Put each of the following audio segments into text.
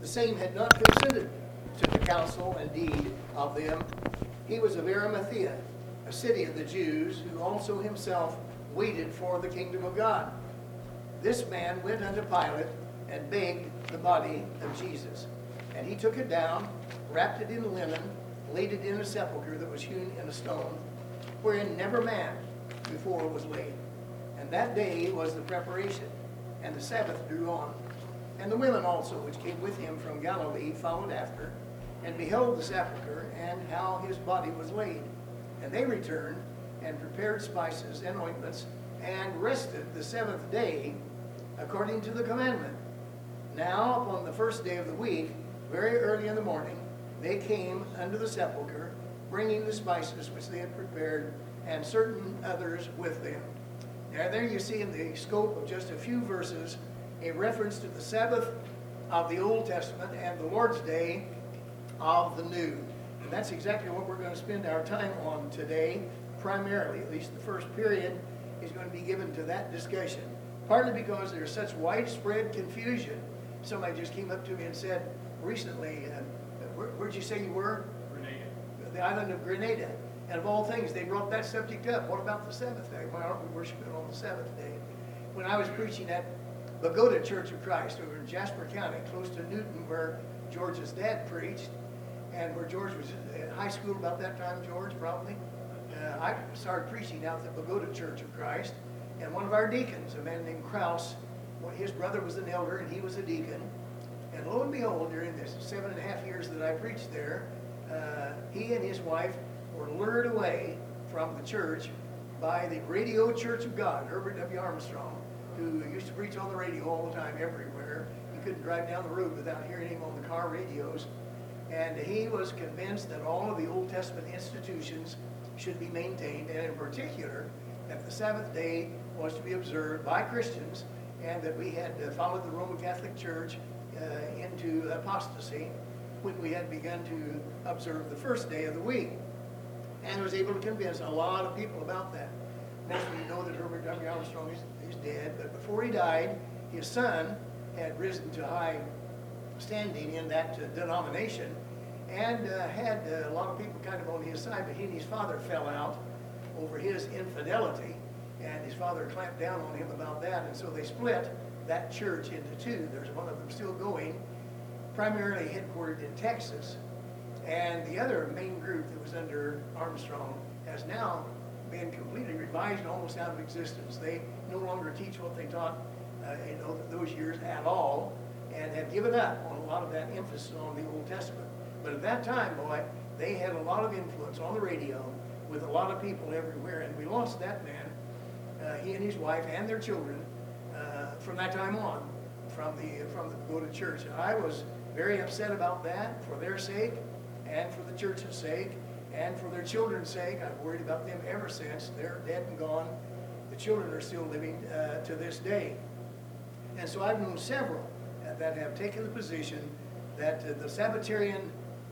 The same had not consented to the counsel and deed of them. He was of Arimathea, a city of the Jews, who also himself waited for the kingdom of God. This man went unto Pilate and begged the body of Jesus. And he took it down, wrapped it in linen, laid it in a sepulchre that was hewn in a stone, wherein never man before was laid. And that day was the preparation, and the Sabbath drew on. And the women also, which came with him from Galilee, followed after, and beheld the sepulchre, and how his body was laid. And they returned, and prepared spices and ointments, and rested the seventh day, according to the commandment. Now upon the first day of the week, very early in the morning, they came unto the sepulchre, bringing the spices which they had prepared, and certain others with them. Now there you see in the scope of just a few verses, a reference to the Sabbath of the Old Testament and the Lord's Day of the New. And that's exactly what we're going to spend our time on today, primarily, at least the first period is going to be given to that discussion. Partly because there's such widespread confusion. Somebody just came up to me and said recently, where'd you say you were? Grenada. The island of Grenada. And of all things, they brought that subject up. What about the Sabbath day? Why aren't we worshiping on the Sabbath day? When I was preaching at Bogota Church of Christ over in Jasper County, close to Newton, where George's dad preached, and where George was in high school about that time, George, probably. I started preaching out at the Bogota Church of Christ, and one of our deacons, a man named Krause, his brother was an elder and he was a deacon. And lo and behold, during the 7.5 years that I preached there, he and his wife were lured away from the church by the Radio Church of God, Herbert W. Armstrong, who used to preach on the radio all the time, everywhere. You couldn't drive down the road without hearing him on the car radios. And he was convinced that all of the Old Testament institutions should be maintained, and in particular, that the Sabbath day was to be observed by Christians, and that we had followed the Roman Catholic Church into apostasy when we had begun to observe the first day of the week. And was able to convince a lot of people about that. Most of you know that Herbert W. Armstrong is dead, but before he died, his son had risen to high standing in that denomination, and had a lot of people kind of on his side, but he and his father fell out over his infidelity, and his father clamped down on him about that, and so they split that church into two. There's one of them still going, primarily headquartered in Texas, and the other main group that was under Armstrong has now been completely revised, almost out of existence. They no longer teach what they taught in those years at all, and have given up on a lot of that emphasis on the Old Testament. But at that time, boy, they had a lot of influence on the radio with a lot of people everywhere, and we lost that man, he and his wife and their children, from that time on, from the Pagoda Church. And I was very upset about that for their sake, and for the church's sake, and for their children's sake. I've worried about them ever since. They're dead and gone. The children are still living to this day. And so I've known several that have taken the position that the Sabbatarian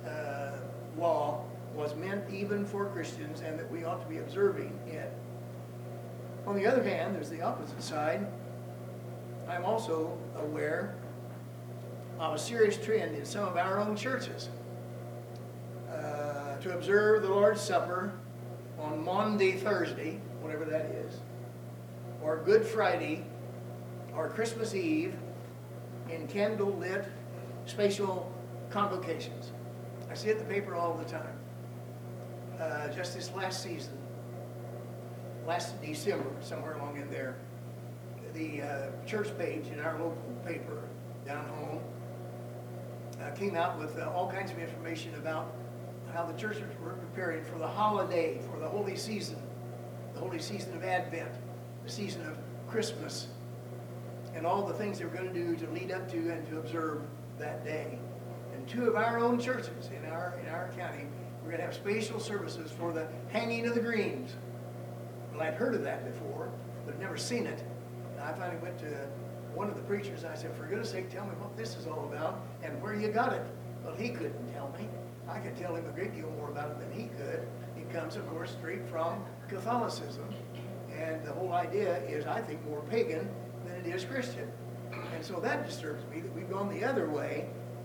law was meant even for Christians, and that we ought to be observing it. On the other hand, there's the opposite side. I'm also aware of a serious trend in some of our own churches to observe the Lord's Supper on Maundy Thursday, whatever that is, or Good Friday, or Christmas Eve in candle-lit spatial convocations. I see it in the paper all the time. Just this last season, last December, somewhere along in there, the church page in our local paper down home came out with all kinds of information about how the churches were preparing for the holiday, for the holy season of Advent, the season of Christmas, and all the things they were going to do to lead up to and to observe that day. And two of our own churches in our county, we're going to have spatial services for the hanging of the greens. Well, I'd heard of that before, but never seen it. And I finally went to one of the preachers, and I said, for goodness sake, tell me what this is all about and where you got it. Well, he couldn't tell me. I could tell him a great deal more about it than he could. It comes, of course, straight from Catholicism. And the whole idea is, I think, more pagan than it is Christian. And so that disturbs me, that we've gone the other way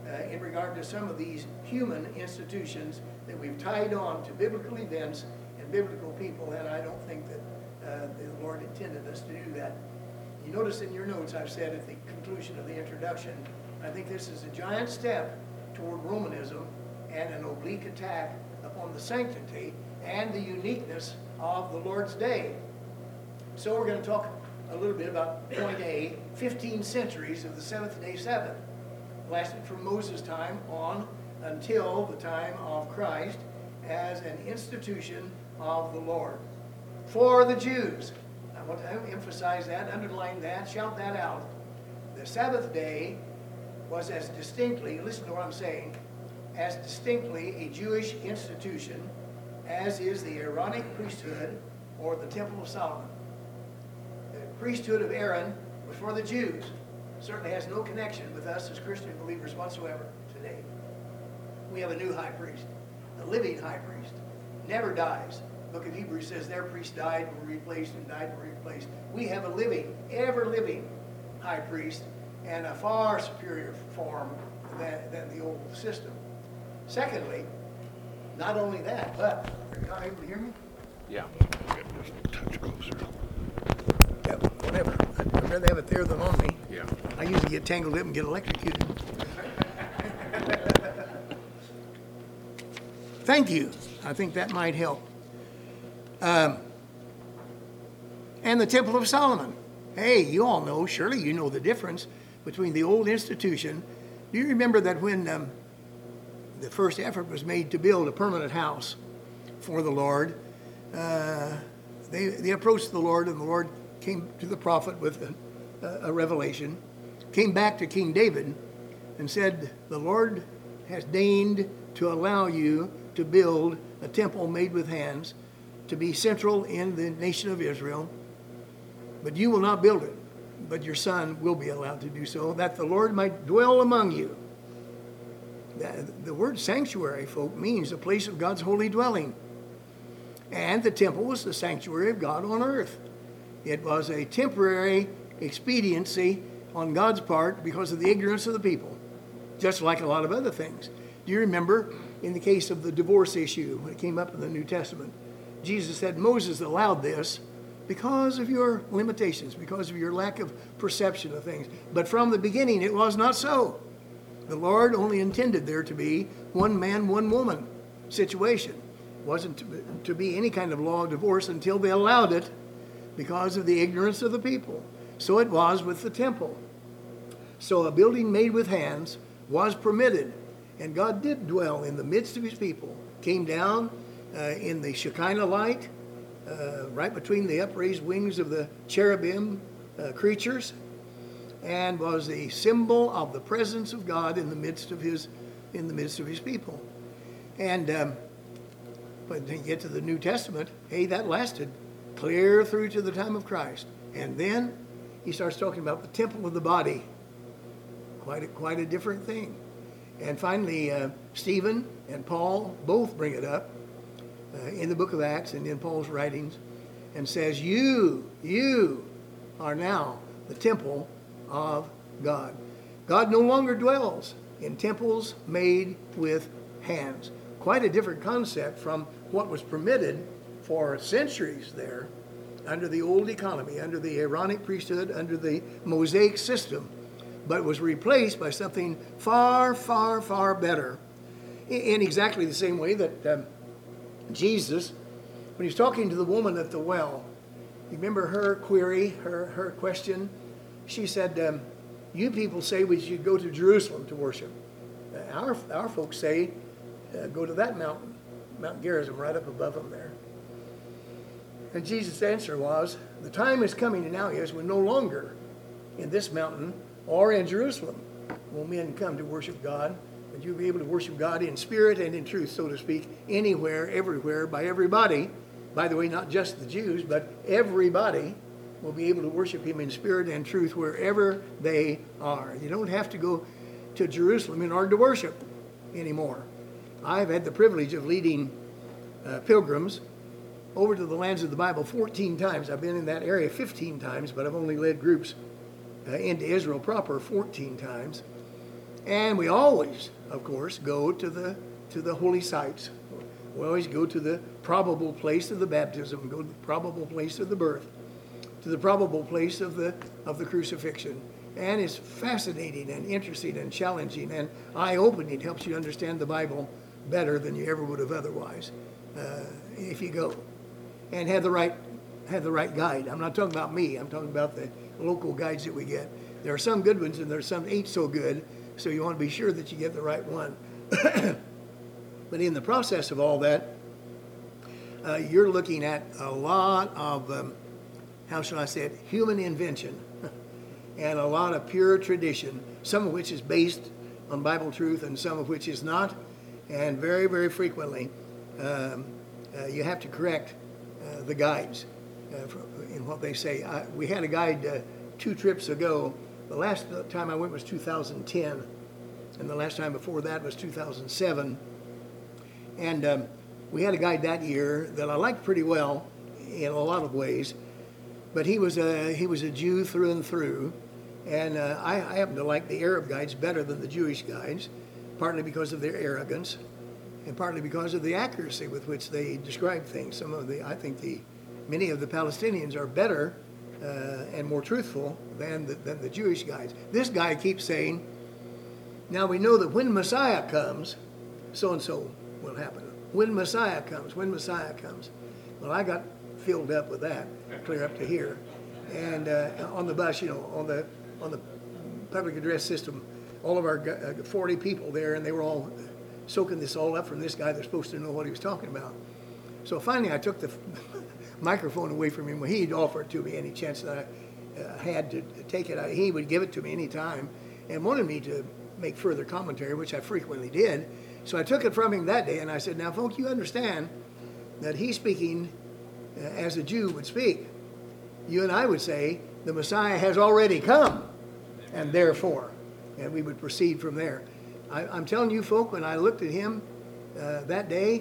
in regard to some of these human institutions that we've tied on to biblical events and biblical people, and I don't think that the Lord intended us to do that. You notice in your notes I've said at the conclusion of the introduction, I think this is a giant step toward Romanism and an oblique attack upon the sanctity and the uniqueness of the Lord's day. So we're going to talk a little bit about point A, 15 centuries of the seventh-day Sabbath. Lasted from Moses' time on until the time of Christ as an institution of the Lord. For the Jews, I want to emphasize that, underline that, shout that out. The Sabbath day was as distinctly, listen to what I'm saying, as distinctly a Jewish institution as is the Aaronic priesthood or the Temple of Solomon. The priesthood of Aaron was for the Jews. Certainly has no connection with us as Christian believers whatsoever today. We have a new high priest, a living high priest, never dies. The book of Hebrews says their priest died and were replaced and died and were replaced. We have a living, ever-living high priest and a far superior form than the old system. Secondly, not only that, but, are you not able to hear me? Yeah. Just touch closer. Yeah, whatever. I'd rather have it there than on me. Yeah. I usually get tangled up and get electrocuted. Thank you. I think that might help. And the Temple of Solomon. Hey, you all know, surely you know the difference between the old institution. Do you remember that when the first effort was made to build a permanent house for the Lord, they approached the Lord, and the Lord came to the prophet with a revelation, came back to King David and said, the Lord has deigned to allow you to build a temple made with hands to be central in the nation of Israel, but you will not build it, but your son will be allowed to do so, that the Lord might dwell among you. The word sanctuary, folk, means a place of God's holy dwelling. And the temple was the sanctuary of God on earth. It was a temporary expediency on God's part because of the ignorance of the people, just like a lot of other things. Do you remember in the case of the divorce issue when it came up in the New Testament? Jesus said Moses allowed this because of your limitations, because of your lack of perception of things. But from the beginning, it was not so. The Lord only intended there to be one man, one woman situation. It wasn't to be any kind of law of divorce until they allowed it because of the ignorance of the people. So it was with the temple. So a building made with hands was permitted, and God did dwell in the midst of his people. Came down in the Shekinah light, right between the upraised wings of the cherubim creatures, and was a symbol of the presence of God in the midst of his people. And when you get to the New Testament, hey, that lasted clear through to the time of Christ. And then he starts talking about the temple of the body. Quite a different thing. And finally, Stephen and Paul both bring it up in the book of Acts and in Paul's writings, and says, you are now the temple of God. God no longer dwells in temples made with hands. Quite a different concept from what was permitted for centuries there under the old economy, under the Aaronic priesthood, under the Mosaic system, but was replaced by something far, far, far better in exactly the same way that Jesus, when he was talking to the woman at the well, you remember her query, her question? She said, you people say we should go to Jerusalem to worship. Our folks say, go to that mountain, Mount Gerizim, right up above them there. And Jesus' answer was, the time is coming and now is when no longer in this mountain or in Jerusalem will men come to worship God, but you'll be able to worship God in spirit and in truth, so to speak, anywhere, everywhere, by everybody. By the way, not just the Jews, but everybody will be able to worship him in spirit and truth wherever they are. You don't have to go to Jerusalem in order to worship anymore. I've had the privilege of leading pilgrims over to the lands of the Bible 14 times. I've been in that area 15 times, but I've only led groups into Israel proper 14 times. And we always, of course, go to the holy sites. We always go to the probable place of the baptism, go to the probable place of the birth, to the probable place of the crucifixion. And it's fascinating and interesting and challenging and eye-opening. It helps you understand the Bible better than you ever would have otherwise if you go and have the right guide. I'm not talking about me. I'm talking about the local guides that we get. There are some good ones and there's some ain't so good, so you want to be sure that you get the right one. But in the process of all that, you're looking at a lot of, how shall I say it, human invention and a lot of pure tradition, some of which is based on Bible truth and some of which is not. And very, very frequently, you have to correct the guides in what they say. We had a guide 2 trips ago. The last time I went was 2010, and the last time before that was 2007. And we had a guide that year that I liked pretty well in a lot of ways, but he was a Jew through and through, and I happen to like the Arab guides better than the Jewish guides, partly because of their arrogance, and partly because of the accuracy with which they describe things. I think many of the Palestinians are better and more truthful than the Jewish guides. This guy keeps saying, now we know that when Messiah comes, so and so will happen. When Messiah comes. Well, I got filled up with that, clear up to here. And on the bus, on the public address system, all of our 40 people there, and they were all soaking this all up from this guy. They're supposed to know what he was talking about. So finally I took the microphone away from him when he'd offer it to me any chance that I had to take it. He would give it to me any time and wanted me to make further commentary, which I frequently did. So I took it from him that day and I said, now folks, you understand that he's speaking as a Jew would speak. You and I would say, the Messiah has already come, and therefore, and we would proceed from there. I'm telling you, folk, when I looked at him that day,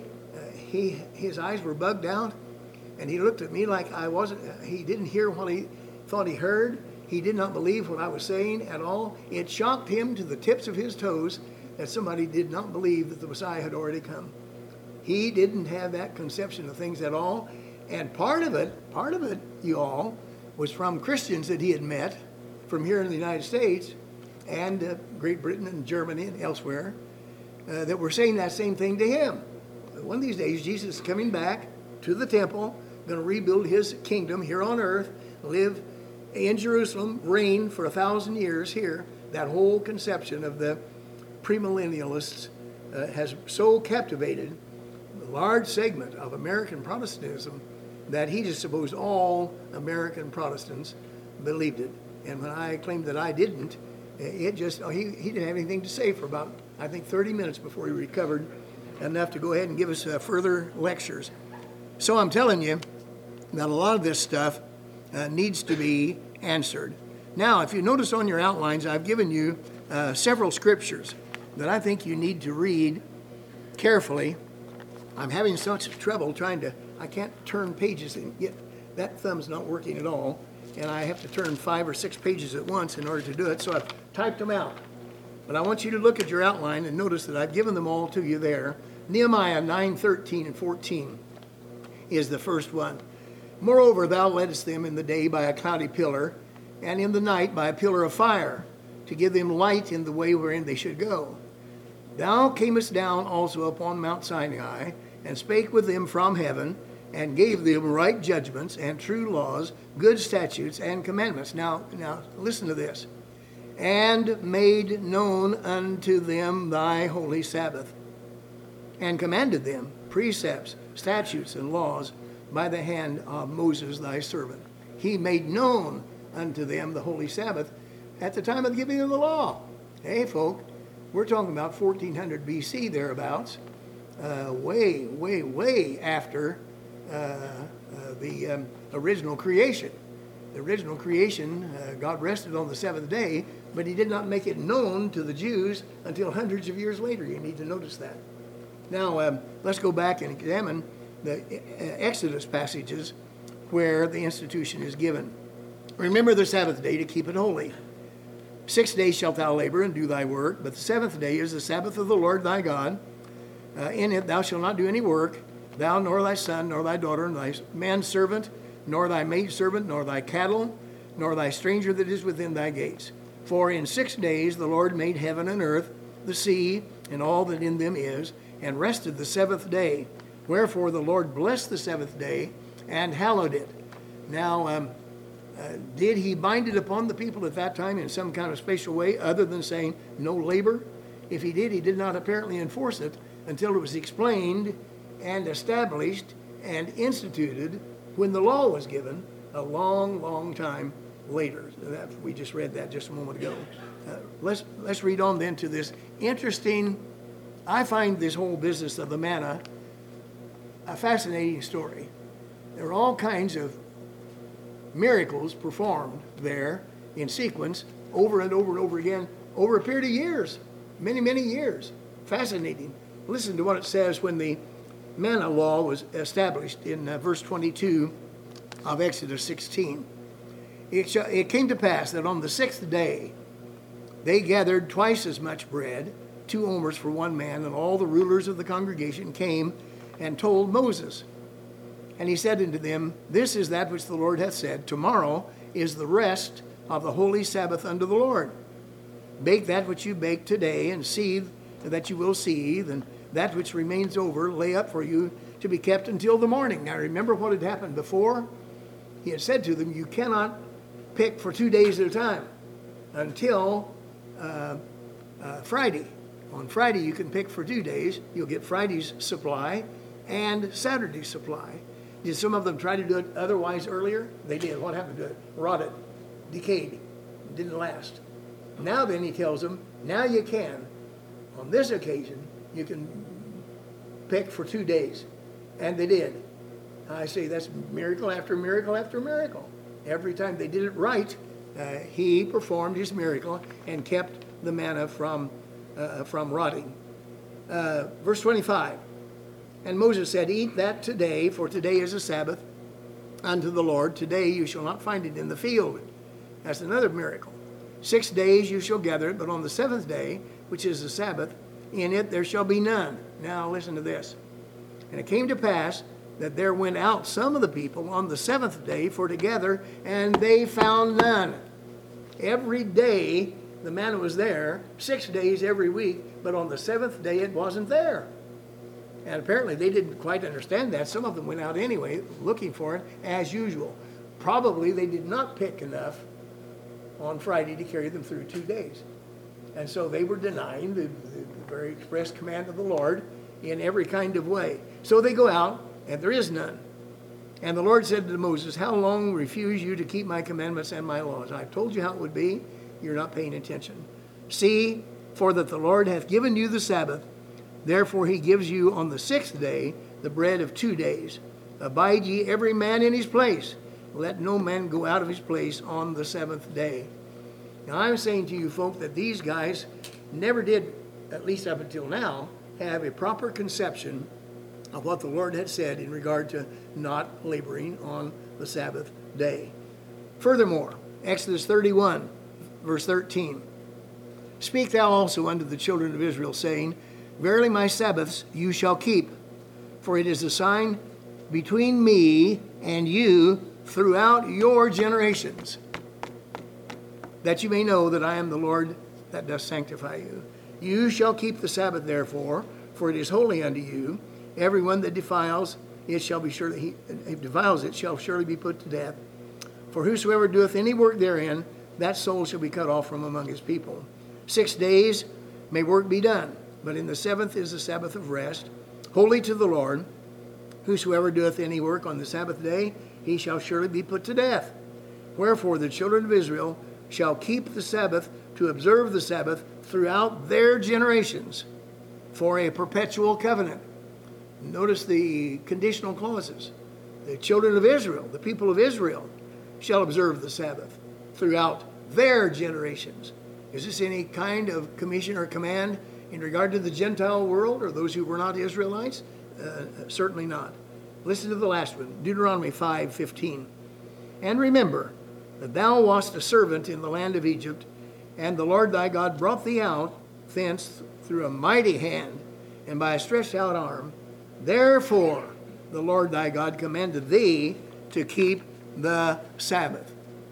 his eyes were bugged out, and he looked at me like he didn't hear what he thought he heard. He did not believe what I was saying at all. It shocked him to the tips of his toes that somebody did not believe that the Messiah had already come. He didn't have that conception of things at all. And part of it, you all, was from Christians that he had met from here in the United States and Great Britain and Germany and elsewhere that were saying that same thing to him. One of these days, Jesus is coming back to the temple, going to rebuild his kingdom here on earth, live in Jerusalem, reign for 1,000 years here. That whole conception of the premillennialists has so captivated a large segment of American Protestantism that he just supposed all American Protestants believed it. And when I claimed that I didn't, he didn't have anything to say for about, I think, 30 minutes before he recovered enough to go ahead and give us further lectures. So I'm telling you that a lot of this stuff needs to be answered. Now, if you notice on your outlines, I've given you several scriptures that I think you need to read carefully. I'm having such trouble I can't turn pages and that thumb's not working at all, and I have to turn 5 or 6 pages at once in order to do it, so I've typed them out. But I want you to look at your outline and notice that I've given them all to you there. Nehemiah 9:13 and 14 is the first one. Moreover, thou leddest them in the day by a cloudy pillar, and in the night by a pillar of fire, to give them light in the way wherein they should go. Thou camest down also upon Mount Sinai, and spake with them from heaven, and gave them right judgments and true laws, good statutes and commandments. Now listen to this. And made known unto them thy holy Sabbath, and commanded them precepts, statutes, and laws by the hand of Moses thy servant. He made known unto them the holy Sabbath at the time of the giving of the law. Hey, folk, we're talking about 1400 BC thereabouts, way after the original creation. The original creation, God rested on the seventh day, but he did not make it known to the Jews until hundreds of years later. You need to notice that. Now, let's go back and examine the Exodus passages where the institution is given. Remember the Sabbath day to keep it holy. 6 days shalt thou labor and do thy work, but the seventh day is the Sabbath of the Lord thy God. In it thou shalt not do any work, thou nor thy son, nor thy daughter, nor thy manservant, nor thy maidservant, nor thy cattle, nor thy stranger that is within thy gates. For in 6 days the Lord made heaven and earth, the sea, and all that in them is, and rested the seventh day. Wherefore the Lord blessed the seventh day and hallowed it. Now, did he bind it upon the people at that time in some kind of special way other than saying no labor? If he did not apparently enforce it until it was explained and established and instituted when the law was given a long, long time later. We just read that just a moment ago. Let's read on then to this interesting, I find this whole business of the manna a fascinating story. There are all kinds of miracles performed there in sequence over and over and over again over a period of years, many, many years. Fascinating. Listen to what it says when the manna law was established in verse 22 of Exodus 16. It came to pass that on the sixth day they gathered twice as much bread, 2 omers for one man, and all the rulers of the congregation came and told Moses. And he said unto them, This is that which the Lord hath said, Tomorrow is the rest of the holy Sabbath unto the Lord. Bake that which you bake today, and seethe that you will seethe, and that which remains over lay up for you to be kept until the morning. Now remember what had happened before? He had said to them, you cannot pick for 2 days at a time until Friday. On Friday you can pick for 2 days. You'll get Friday's supply and Saturday's supply. Did some of them try to do it otherwise earlier? They did. What happened to it? Rotted, decayed, didn't last. Now then he tells them, now you can. On this occasion, you can pick for 2 days. And they did. I say that's miracle after miracle after miracle. Every time they did it right, he performed his miracle and kept the manna from rotting. Verse 25. And Moses said, Eat that today, for today is a Sabbath unto the Lord. Today you shall not find it in the field. That's another miracle. 6 days you shall gather it, but on the seventh day, which is the Sabbath, in it there shall be none. Now listen to this. And it came to pass that there went out some of the people on the seventh day for to gather, and they found none. Every day the manna was there, 6 days every week, but on the seventh day it wasn't there. And apparently they didn't quite understand that. Some of them went out anyway, looking for it, as usual. Probably they did not pick enough on Friday to carry them through 2 days. And so they were denying the very express command of the Lord in every kind of way. So they go out, and there is none. And the Lord said to Moses, How long refuse you to keep my commandments and my laws? I've told you how it would be. You're not paying attention. See, for that the Lord hath given you the Sabbath. Therefore he gives you on the sixth day the bread of 2 days. Abide ye every man in his place. Let no man go out of his place on the seventh day. Now I'm saying to you folk that these guys never did, at least up until now, have a proper conception of what the Lord had said in regard to not laboring on the Sabbath day. Furthermore, Exodus 31, verse 13. Speak thou also unto the children of Israel, saying, Verily my Sabbaths you shall keep, for it is a sign between me and you throughout your generations, that you may know that I am the Lord that doth sanctify you. You shall keep the Sabbath therefore, for it is holy unto you. Everyone that defiles it shall surely be put to death. For whosoever doeth any work therein, that soul shall be cut off from among his people. 6 days may work be done, but in the seventh is the Sabbath of rest, holy to the Lord. Whosoever doeth any work on the Sabbath day, he shall surely be put to death. Wherefore the children of Israel shall keep the Sabbath to observe the Sabbath throughout their generations for a perpetual covenant. Notice the conditional clauses. The children of Israel, the people of Israel, shall observe the Sabbath throughout their generations. Is this any kind of commission or command in regard to the Gentile world or those who were not Israelites? Certainly not. Listen to the last one, Deuteronomy 5:15. And remember that thou wast a servant in the land of Egypt, And the Lord thy God brought thee out thence through a mighty hand and by a stretched out arm. Therefore the Lord thy God commanded thee to keep the Sabbath.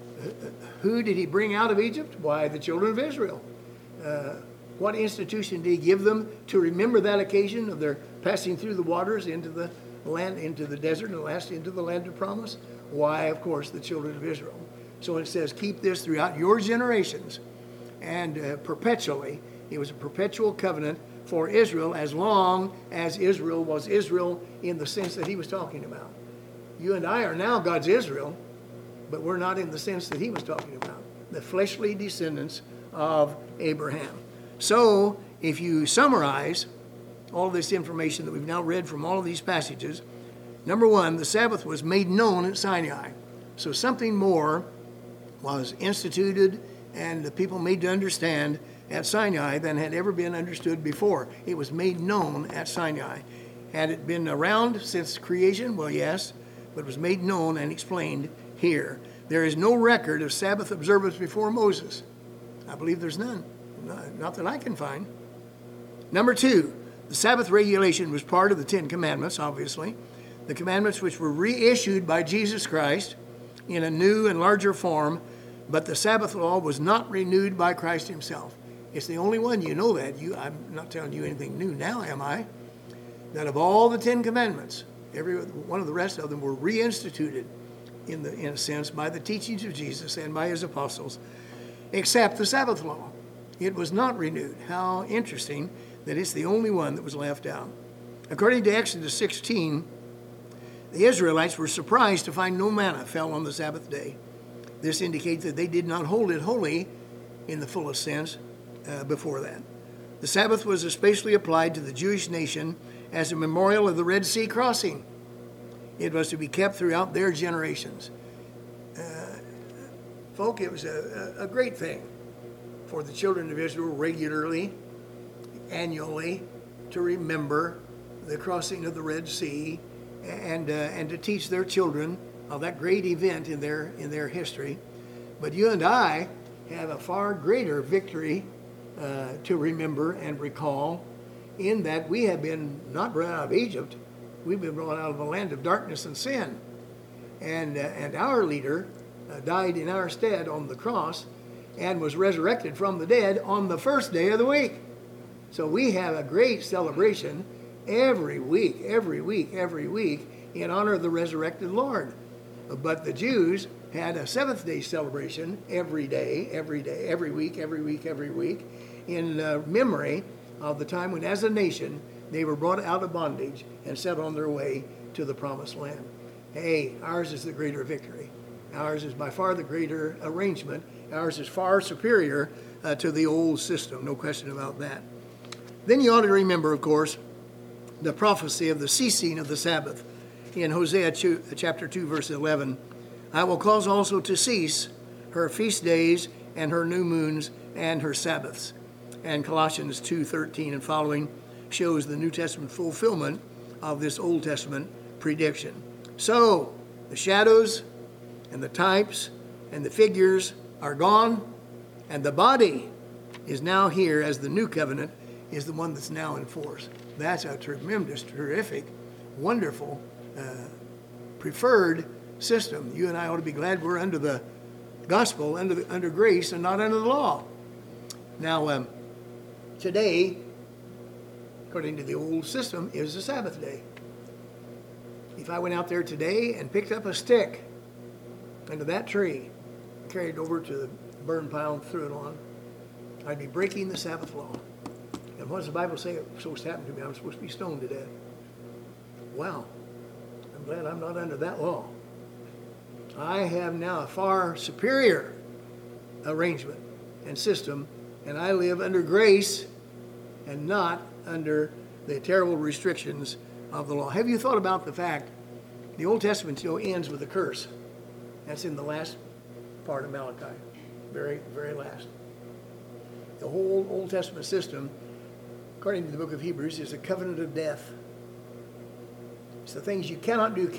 Who did he bring out of Egypt? Why, the children of Israel. What institution did he give them to remember that occasion of their passing through the waters into the land, into the desert, and last into the land of promise? Why, of course, the children of Israel. So it says, keep this throughout your generations and perpetually. It was a perpetual covenant for Israel as long as Israel was Israel in the sense that he was talking about. You and I are now God's Israel, but we're not in the sense that he was talking about, the fleshly descendants of Abraham. So if you summarize all this information that we've now read from all of these passages, number one, the Sabbath was made known at Sinai. So something more was instituted and the people made to understand at Sinai than had ever been understood before. It was made known at Sinai. Had it been around since creation? Well, yes, but it was made known and explained here. There is no record of Sabbath observance before Moses. I believe there's none, not that I can find. Number two, the Sabbath regulation was part of the Ten Commandments, obviously. The commandments which were reissued by Jesus Christ in a new and larger form, but the Sabbath law was not renewed by Christ himself. It's the only one, you know that. I'm not telling you anything new now, am I? That of all the Ten Commandments, every one of the rest of them were reinstituted in a sense by the teachings of Jesus and by his apostles, except the Sabbath law. It was not renewed. How interesting that it's the only one that was left out. According to Exodus 16, the Israelites were surprised to find no manna fell on the Sabbath day. This indicates that they did not hold it holy in the fullest sense before that. The Sabbath was especially applied to the Jewish nation as a memorial of the Red Sea crossing. It was to be kept throughout their generations. Folk, it was a great thing for the children of Israel regularly, annually, to remember the crossing of the Red Sea and to teach their children of that great event in their history. But you and I have a far greater victory to remember and recall, in that we have been not brought out of Egypt, we've been brought out of a land of darkness and sin. And our leader died in our stead on the cross and was resurrected from the dead on the first day of the week. So we have a great celebration every week in honor of the resurrected Lord. But the Jews had a seventh day celebration every week, in memory of the time when, as a nation, they were brought out of bondage and set on their way to the promised land. Hey, ours is the greater victory. Ours is by far the greater arrangement. Ours is far superior to the old system, no question about that. Then you ought to remember, of course, the prophecy of the ceasing of the Sabbath. In Hosea chapter 2, verse 11, I will cause also to cease her feast days and her new moons and her Sabbaths. And Colossians 2:13 and following shows the New Testament fulfillment of this Old Testament prediction. So, the shadows and the types and the figures are gone, and the body is now here as the new covenant is the one that's now in force. That's a tremendous, terrific, wonderful, preferred system. You and I ought to be glad we're under the gospel, under grace, and not under the law. Now, today, according to the old system, is the Sabbath day. If I went out there today and picked up a stick under that tree, carried it over to the burn pile and threw it on, I'd be breaking the Sabbath law. And what does the Bible say was supposed to happen to me? I'm supposed to be stoned to death. Wow. I'm glad I'm not under that law. I have now a far superior arrangement and system, and I live under grace and not under the terrible restrictions of the law. Have you thought about the fact the Old Testament ends with a curse? That's in the last part of Malachi, very, very last. The whole Old Testament system, according to the book of Hebrews, is a covenant of death. It's the things you cannot do.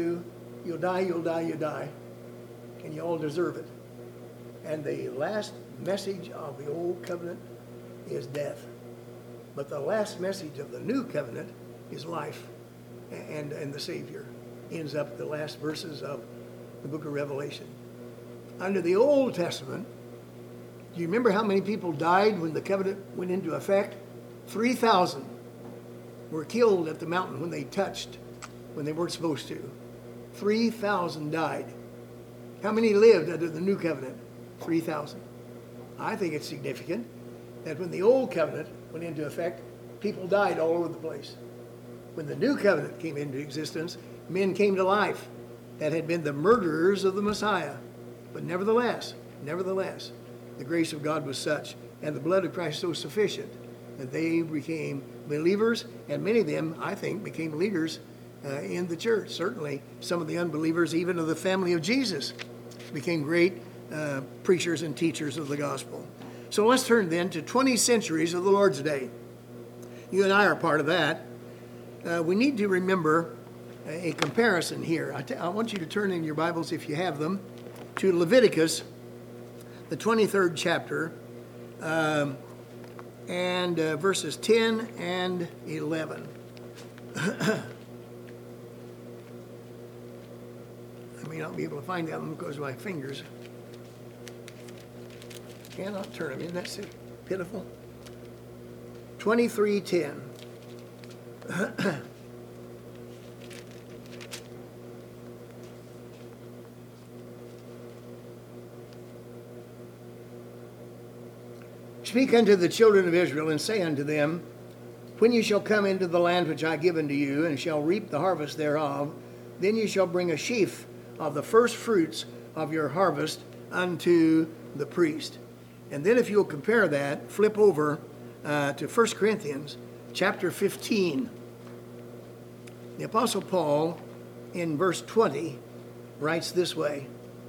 You'll die, you die, and you all deserve it. And the last message of the old covenant is death. But the last message of the new covenant is life and the Savior. Ends up the last verses of the book of Revelation. Under the Old Testament, do you remember how many people died when the covenant went into effect? 3,000 were killed at the mountain when they touched, when they weren't supposed to. 3,000 died. How many lived under the new covenant? 3,000. I think it's significant that when the old covenant went into effect, people died all over the place. When the new covenant came into existence, men came to life that had been the murderers of the Messiah. But nevertheless, the grace of God was such, and the blood of Christ so sufficient, that they became believers, and many of them, I think, became leaders in the church. Certainly, some of the unbelievers, even of the family of Jesus, became great preachers and teachers of the gospel. So let's turn then to 20 centuries of the Lord's Day. You and I are part of that. We need to remember a comparison here. I want you to turn in your Bibles, if you have them, to Leviticus, the 23rd chapter, and verses 10 and 11. I may not be able to find them because of my fingers. Cannot turn them. Isn't that so pitiful? 23:10. Speak unto the children of Israel, and say unto them, when you shall come into the land which I give unto you, and shall reap the harvest thereof, then you shall bring a sheaf of the first fruits of your harvest unto the priest. And then if you'll compare that, flip over to 1 Corinthians chapter 15. The Apostle Paul, in verse 20, writes this way.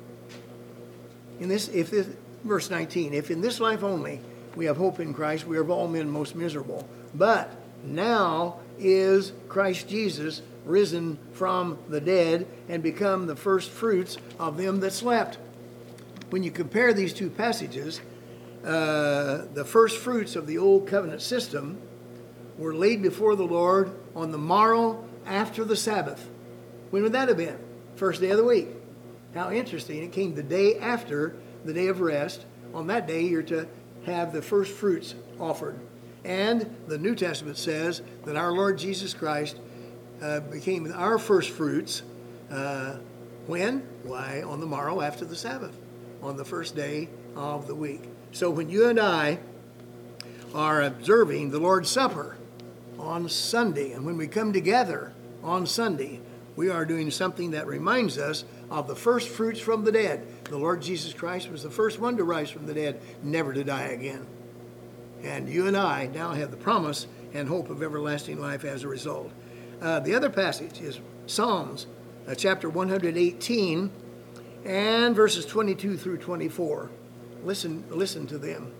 Verse 19, if in this life only we have hope in Christ, we are of all men most miserable. But now is Christ Jesus risen from the dead and become the first fruits of them that slept. When you compare these two passages, the first fruits of the old covenant system were laid before the Lord on the morrow after the Sabbath. When would that have been? First day of the week. How interesting. It came the day after the day of rest. On that day, you're to have the first fruits offered. And the New Testament says that our Lord Jesus Christ became our first fruits. When? Why, on the morrow after the Sabbath, on the first day of the week. So when you and I are observing the Lord's Supper on Sunday, and when we come together on Sunday, we are doing something that reminds us of the first fruits from the dead. The Lord Jesus Christ was the first one to rise from the dead, never to die again. And you and I now have the promise and hope of everlasting life as a result. The other passage is Psalms, chapter 118, and verses 22 through 24. Listen to them.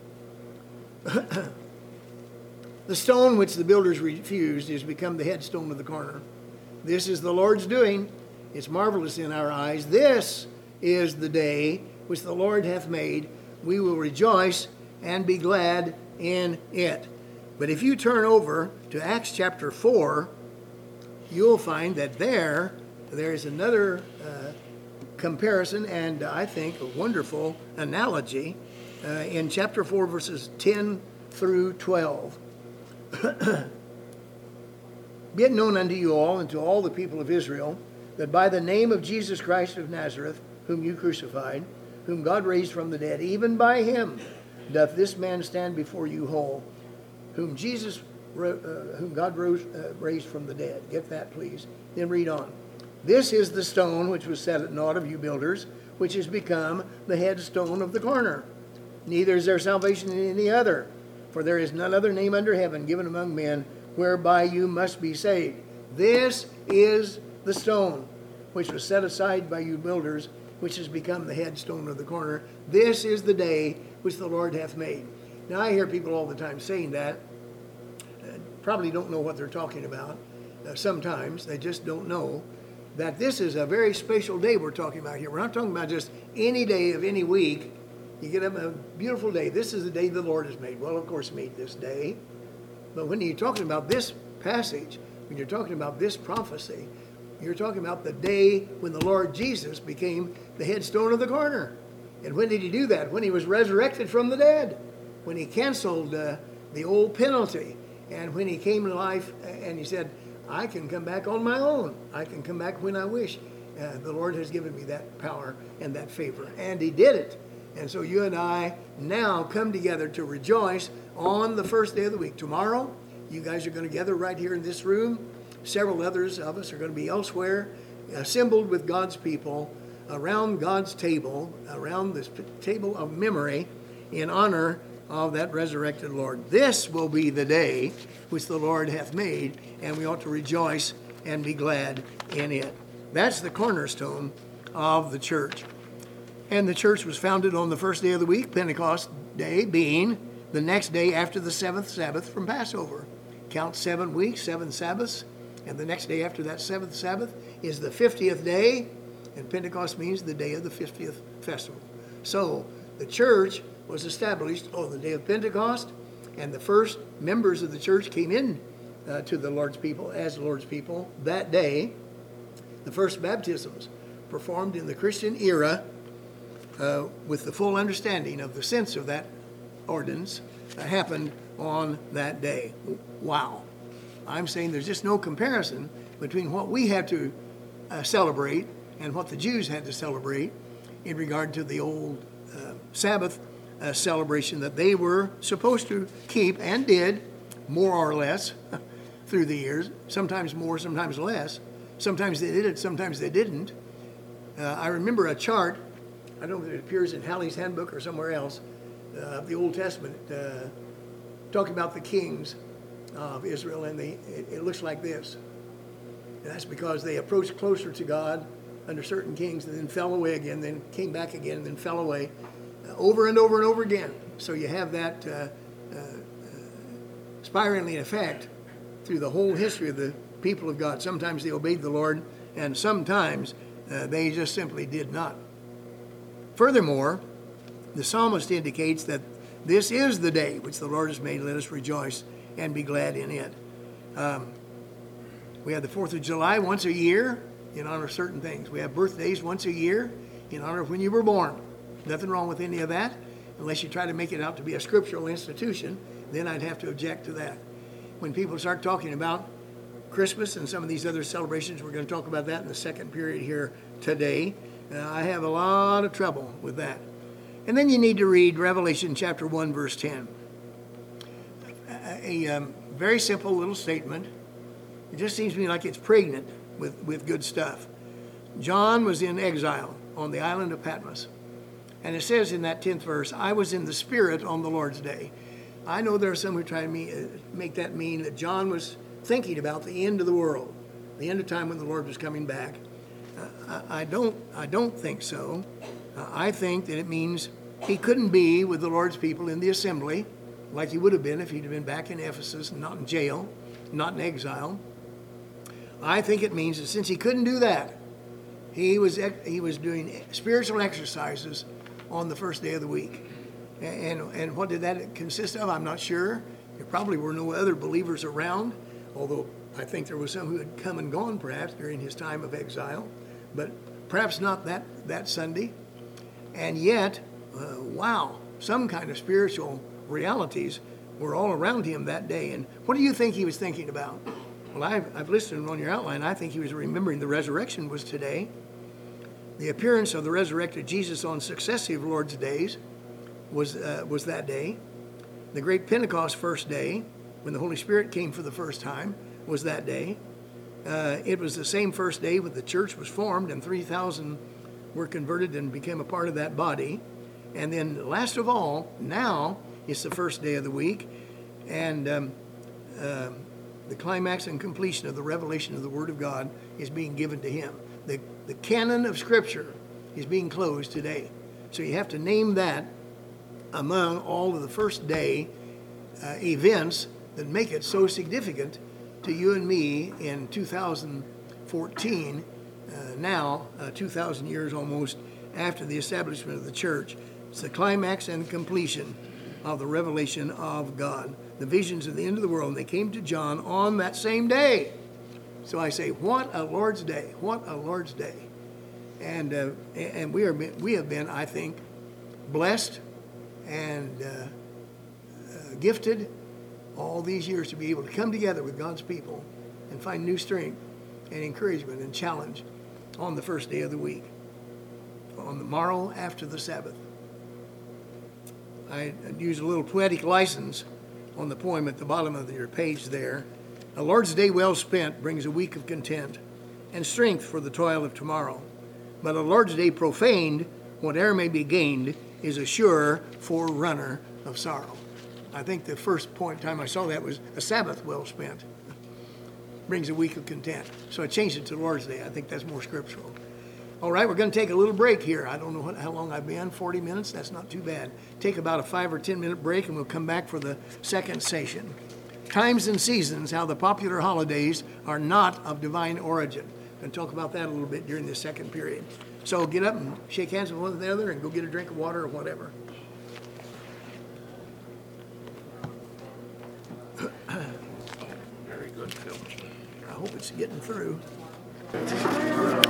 The stone which the builders refused is become the headstone of the corner. This is the Lord's doing. It's marvelous in our eyes. This is the day which the Lord hath made. We will rejoice and be glad in it. But if you turn over to Acts chapter 4, you'll find that there is another comparison and I think a wonderful analogy in chapter 4, verses 10 through 12. Be it known unto you all and to all the people of Israel that by the name of Jesus Christ of Nazareth, whom you crucified, whom God raised from the dead, even by him doth this man stand before you whole, whom God raised from the dead. Get that, please. Then read on. This is the stone which was set at naught of you builders, which has become the headstone of the corner. Neither is there salvation in any other, for there is none other name under heaven given among men whereby you must be saved. This is the stone which was set aside by you builders, which has become the headstone of the corner. This is the day which the Lord hath made. Now I hear people all the time saying that. Probably don't know what they're talking about. Sometimes they just don't know that this is a very special day we're talking about here. We're not talking about just any day of any week You get up a beautiful day. This is the day the Lord has made. Well, of course, made this day. But when you're talking about this passage, when you're talking about this prophecy, you're talking about the day when the Lord Jesus became the headstone of the corner. And when did he do that? When he was resurrected from the dead. When he canceled the old penalty. And when he came to life and he said, I can come back on my own. I can come back when I wish. The Lord has given me that power and that favor. And he did it. And so you and I now come together to rejoice on the first day of the week. Tomorrow, you guys are going to gather right here in this room. Several others of us are going to be elsewhere, assembled with God's people around God's table, around this table of memory in honor of that resurrected Lord. This will be the day which the Lord hath made, and we ought to rejoice and be glad in it. That's the cornerstone of the church. And the church was founded on the first day of the week, Pentecost Day being the next day after the seventh Sabbath from Passover. Count 7 weeks, 7 Sabbaths, and the next day after that seventh Sabbath is the 50th day, and Pentecost means the day of the 50th festival. So the church was established on the day of Pentecost, and the first members of the church came in to the Lord's people as the Lord's people that day. The first baptisms performed in the Christian era with the full understanding of the sense of that ordinance happened on that day. Wow. I'm saying there's just no comparison between what we had to celebrate and what the Jews had to celebrate in regard to the old Sabbath celebration that they were supposed to keep and did, more or less, through the years. Sometimes more, sometimes less. Sometimes they did it, sometimes they didn't. I remember a chart, I don't know if it appears in Halley's Handbook or somewhere else, of the Old Testament, talking about the kings of Israel, and it looks like this. And that's because they approached closer to God under certain kings and then fell away again, then came back again, and then fell away over and over and over again. So you have that spiraling effect through the whole history of the people of God. Sometimes they obeyed the Lord, and sometimes they just simply did not. Furthermore, the psalmist indicates that this is the day which the Lord has made. Let us rejoice and be glad in it. We have the 4th of July once a year in honor of certain things. We have birthdays once a year in honor of when you were born. Nothing wrong with any of that, unless you try to make it out to be a scriptural institution. Then I'd have to object to that. When people start talking about Christmas and some of these other celebrations, we're going to talk about that in the second period here today. I have a lot of trouble with that. And then you need to read Revelation chapter 1, verse 10. A very simple little statement. It just seems to me like it's pregnant with good stuff. John was in exile on the island of Patmos. And it says in that 10th verse, I was in the Spirit on the Lord's day. I know there are some who try to make that mean that John was thinking about the end of the world, the end of time when the Lord was coming back. I don't think so. I think that it means he couldn't be with the Lord's people in the assembly like he would have been if he'd have been back in Ephesus and not in jail, not in exile. I think it means that since he couldn't do that, he was doing spiritual exercises on the first day of the week. And what did that consist of? I'm not sure. There probably were no other believers around, although I think there was some who had come and gone perhaps during his time of exile, but perhaps not that Sunday. And yet, wow, some kind of spiritual realities were all around him that day. And what do you think he was thinking about? Well, I've listed them on your outline. I think he was remembering the resurrection was today. The appearance of the resurrected Jesus on successive Lord's days was that day. The great Pentecost first day, when the Holy Spirit came for the first time, was that day. It was the same first day when the church was formed and 3,000 were converted and became a part of that body. And then last of all, now it's the first day of the week, and the climax and completion of the revelation of the Word of God is being given to him. The canon of Scripture is being closed today. So you have to name that among all of the first day events that make it so significant to you and me in 2014, now 2,000 years almost after the establishment of the church. It's the climax and completion of the revelation of God. The visions of the end of the world, and they came to John on that same day. So I say, what a Lord's day. What a Lord's day. And we have been, I think, blessed and gifted all these years to be able to come together with God's people and find new strength and encouragement and challenge on the first day of the week, on the morrow after the Sabbath. I use a little poetic license on the poem at the bottom of your page there. A Lord's day well spent brings a week of content and strength for the toil of tomorrow. But a Lord's day profaned, whate'er may be gained, is a sure forerunner of sorrow. I think the first point time I saw that was a Sabbath well spent brings a week of content. So I changed it to Lord's Day. I think that's more scriptural. All right, we're going to take a little break here. I don't know how long I've been, 40 minutes. That's not too bad. Take about a 5 or 10 minute break and we'll come back for the second session. Times and seasons, how the popular holidays are not of divine origin. Going to talk about that a little bit during this second period. So get up and shake hands with one another and go get a drink of water or whatever. Very good, Phil. I hope it's getting through.